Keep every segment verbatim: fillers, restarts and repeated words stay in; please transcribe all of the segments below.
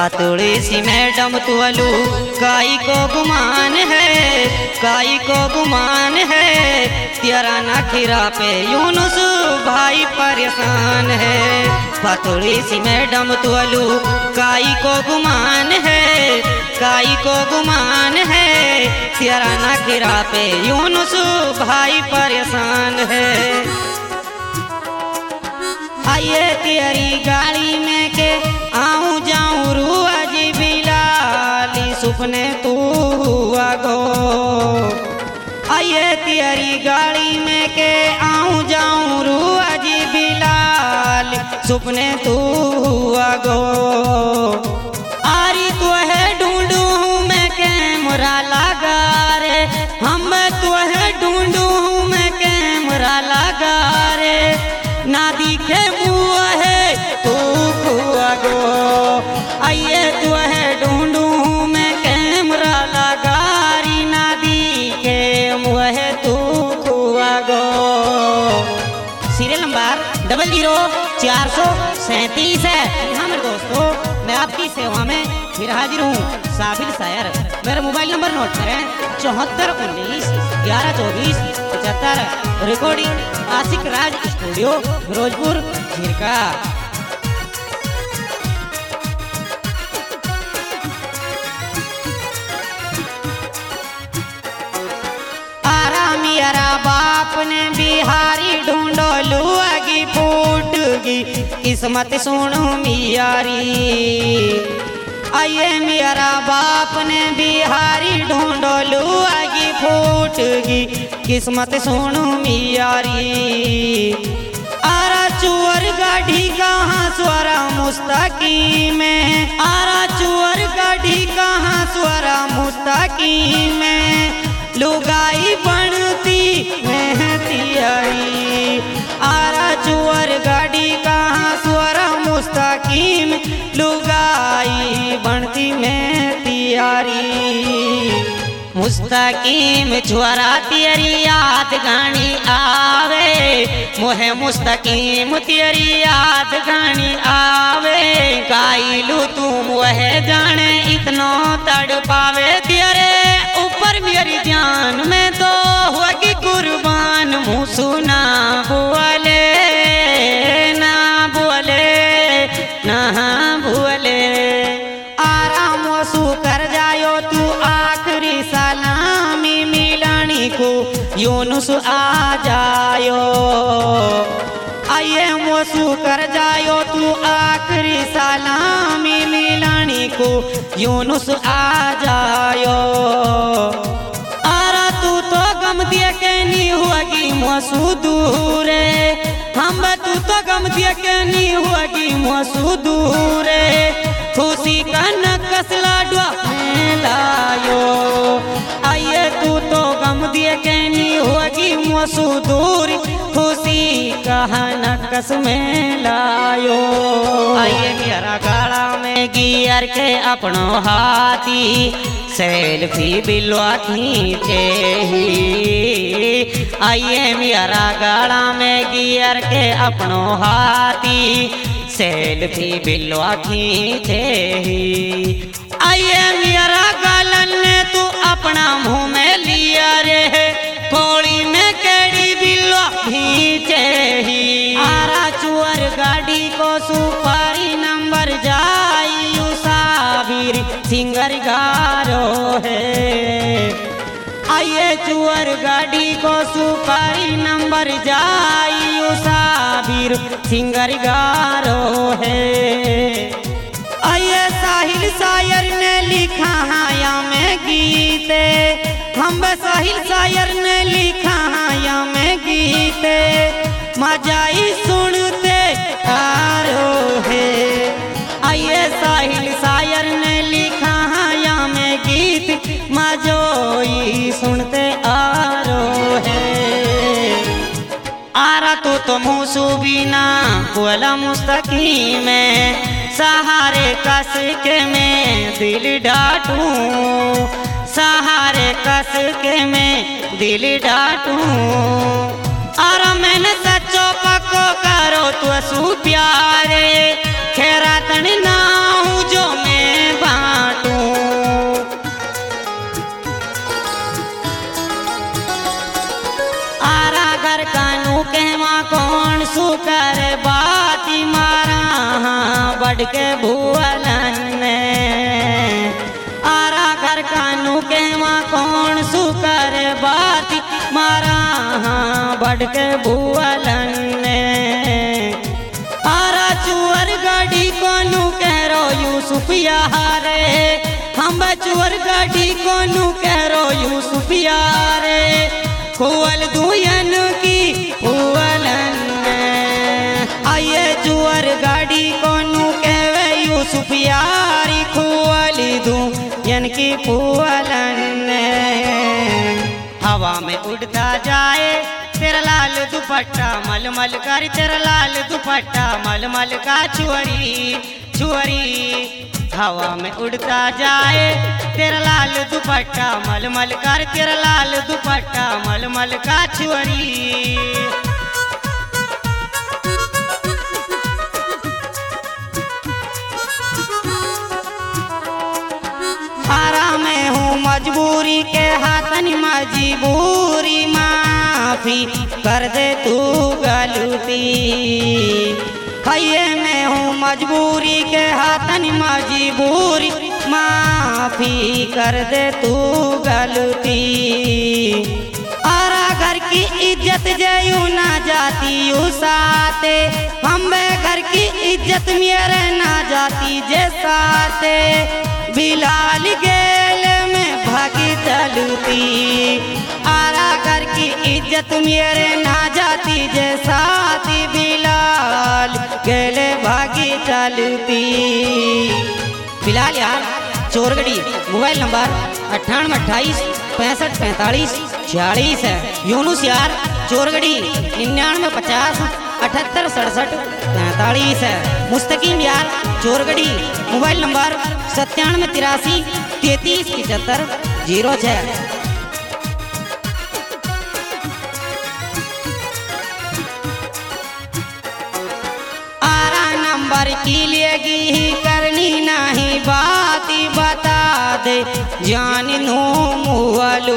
पातुड़ी सी madam तुअलू काई को गुमान है, काई को गुमान है, तेरा नखिरा पे यूनुस भाई परेशान है। पातुड़ी सी मैडम तुअलू काई को गुमान है, काई को गुमान है, तेरा नखिरा पे यूनुस भाई परेशान है। आइए तेरी गाड़ी में के आऊं जाऊं रूअज बिलाली सुपने तू हुआ गो। आइए तेरी गाड़ी में के आऊं जाऊं रूअज बिलाली सुपने तू हुआ गो। आरी तो है ढूंढू मैं कैमरा लगा रे, हम तो है ढूंढू मैं कैमरा लगा रे, ना दिखे मुआ है तू खुआ गो। आइए तू है ढूंढू मैं कैमरा लगा री, ना दिखे मुआ है तू खुआ गो। सीरियल नंबर डबल जीरो चार सौ सैंतीस है। हाँ मेरे दोस्तों, मैं आपकी सेवा में फिर हाजिर हूँ साबिल शायर। मेरा मोबाइल नंबर नोट करें, चौहत्तर उन्नीस ग्यारह चौबीस पचहत्तर। रिकॉर्डिंग आशिक राज स्टूडियो फिरोजपुर झिरका। मेरा बाप ने बिहारी ढूंढो लुआगी फूटगी किस्मत सुनो मियारी। आइए मेरा बाप ने बिहारी ढूंढो लुआगी फूटगी किस्मत सुनो मियारी। आरा चुअर गाढ़ी कहाँ स्वरा मुस्तकी में, आरा चुअर गाढ़ी कहाँ स्वरा मुस्तकी में, लुगाई बनती मेहती आई। आरा चुअर गाड़ी कहाँ स्वरा मुस्तकीम, लुगाई बनती मेहती यारी। मुस्तकीम छुअरा तेरी याद गानी आवे, मोहे मुस्तकीम तेरी याद गानी आवे। गाइलू तू वह जाने इतनो तड़ पावे, तेरे ऊपर मेरी जान में तो होगी कुर्बान। मुँह सुना बोले ना बोले ना बोले, आराम वसू कर जायो तू आखिरी सलामी मिलानी को यूनुस आ जायो। आइए वसू कर जायो तू आखिरी सलामी मिलानी को यूनुस आ जायो। आरा तू तो गम दिया के नहीं होगी मसू दूरे, हम तू तो गम दिया के नहीं होगी मसू दूरे। खुशी का नकस लाडवा में लायो, आइए तू तो गम दिया के नहीं होगी मसू दूरी, खुशी का नकस में लायो। आइए मेरा गाड़ा में गियर के अपनो हाथी सेल्फी बिलवा खींचे ही। आइए मेरा गाड़ा में गियर के अपनो हाथी सेल्फी बिलवा खींचे ही। आइए मेरा गालन ने तू अपना मुँह में लिया रे, कोड़ी में केड़ी बिलवा खींचे ही। आरा चुअर गाड़ी को सुपारी नंबर जायू साबिर सिंगर गारो है। आइए चुअर गाड़ी को सुपारी नंबर जायू साबिर सिंगर गारो है। आइए साहिल शायर ने लिखा हाया में गीते, हम साहिल शायर ने लिखा हाया में गीते, मजाई सुनते आरो है। आइए साहिल शायर ने लिखा हाया में गीत, मजोई सुनते आरो है। आरा तो तो मुसु बिना बोला मुस्तकीम में, सहारे कस के मैं दिल डाटूं, सहारे कस के मैं दिल डाटूं। और मैंने सच्चो पक्को करो तो सु प्यारे, खेरा तन ना हूँ जो मैं बढ़ के भूअलन में आरा घर कानू के माँ कौन सुकर बाती मारा हाँ बढ़ के भूअलन में आरा चुअर गाड़ी कोनू कह रो यूसुफिया रे हम चुअर गाड़ी कोनू कह रो यूसुफिया रे खुअल दुयन की भूअलन में आइए चुअर गाड़ी कोनू कहवे यूसुफिया री खुअली दू यन की भूअलन में हवा में उड़ता जाए तेरा लाल दुपट्टा मलमल कर तेरा लाल दुपट्टा मलमल का चुअरी चुअरी हवा में उड़ता जाए तेरा लाल दुपट्टा मलमल कर तेरा लाल दुपट्टा मलमल का चुअरी हारा में हूँ मजबूरी के हाथन मजबूरी माफी कर दे तू गलती खैये में हूँ मजबूरी के हाथन मजबूरी माफी कर दे तू गलती आरा घर की इज्जत जयू ना जाती यू साथे हम घर की इज्जत मेरे ना जाती जे साथे बिलाल गेल में भागी चलती आरा घर की इज्जत मेरे ना जाती जे साथी बिलाल गेले भागी चलती बिलाल यार चोरगढ़ी मोबाइल नंबर अट्ठानवे अट्ठाईस पैंसठ पैंतालीस छियालीस है यूनुस यार चोरगढ़ी निन्यानवे पचास अठहत्तर सड़सठ पैंतालीस है मुस्तकीम यार चोरगढ़ी मोबाइल नंबर सत्तानवे तिरासी तैतीस पिछहत्तर जीरो छः आरा नंबर की लेगी करनी नहीं बाती बता दे जान नू मुआलू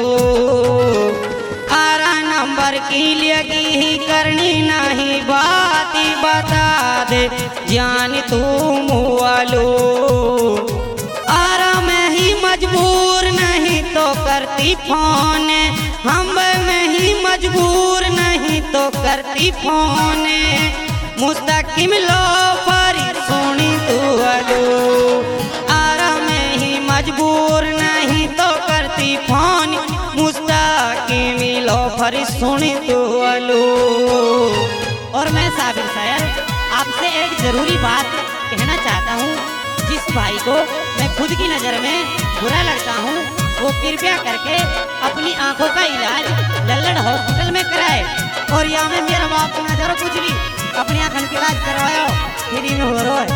आरा नंबर की लेगी करनी नहीं बाती बता दे जान तू मुआलू आरा में ही मजबूर नहीं तो करती फोन हम में ही मजबूर नहीं तो करती फोन मुस्तकिम लो परी सोनी तू अलो आरा में ही मजबूर नहीं तो करती फोन मुस्तकिम लो परी सोनी तू अलो और मैं साबिर शायर आपसे एक जरूरी बात कहना चाहता हूँ जिस भाई को मैं खुद की नज़र में बुरा लगता हूँ वो कृपया करके अपनी आंखों का इलाज लल्लड़ हॉस्पिटल में कराए और यहाँ में मेरा बाप नजर कुछ भी अपनी आंखों का इलाज करवाओ फ्री में हो रहा है।